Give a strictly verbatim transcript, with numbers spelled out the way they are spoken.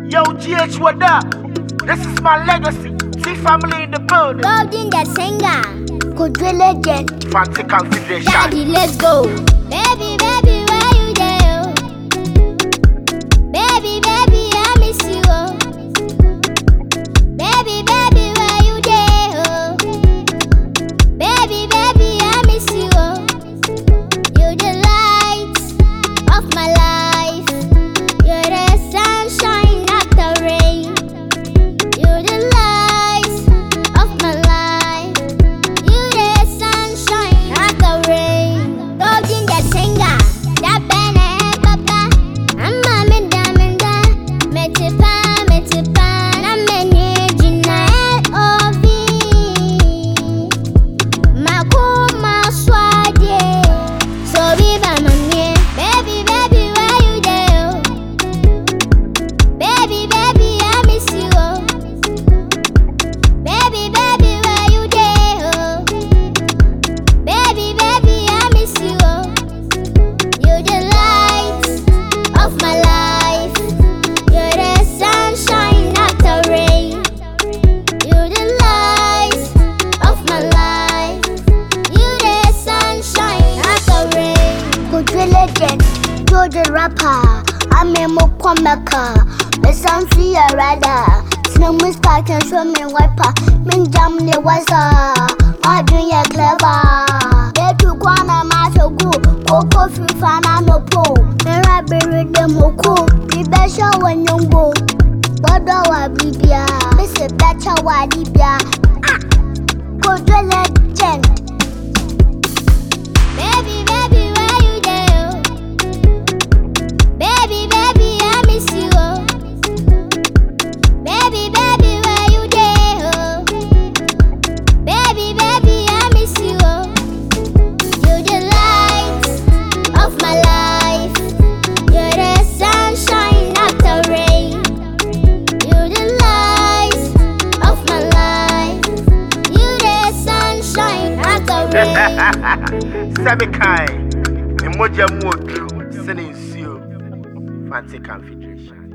Yo, G H, what up? This is my legacy. See family in the building. Golden the singer. Could be legend. Fancy confederation. Daddy, let's go. Baby, baby, where you there? Baby, baby, I miss you. Oh. Baby, baby, where you there? Oh. Baby, baby, I miss you. Oh. You're the light of my life. You're the sunshine, not the rain. You're the light of my life. You're the sunshine, not the rain. Golden the singer, that bene papa. I'm a minda minda, metipa metipa. I'm many jina L O V. Makuma swade, so viva manye. Baby, baby, where you there? Baby, baby, I miss you. Oh. Baby, baby, where you there? Oh. Baby, baby, I miss you. Oh. You're the light of my life. You're the sunshine, not the rain. You're the light of my life. You're the sunshine, not the rain. Could be legend. You're the rapper. I'm a mokwamaka. The sun free a radar. Snow miss park and show me wiper. Min jam the wasa. My dream ya clever. They took one a matter go. Coco free fan and no po. And I buried them oko. Be better when you go. What do I be? Miss a better wadibia. Ah, could be legend. Baby, baby, where you there? Baby, baby, I miss you. Oh. Baby, baby, where you there? Oh. Baby, baby, I miss you. Oh. You're the light of my life. You're the sunshine, not the rain. You're the light of my life. You're the sunshine, not the rain. Sabikai. Emoja Modu. Sending you. Fancy confederation.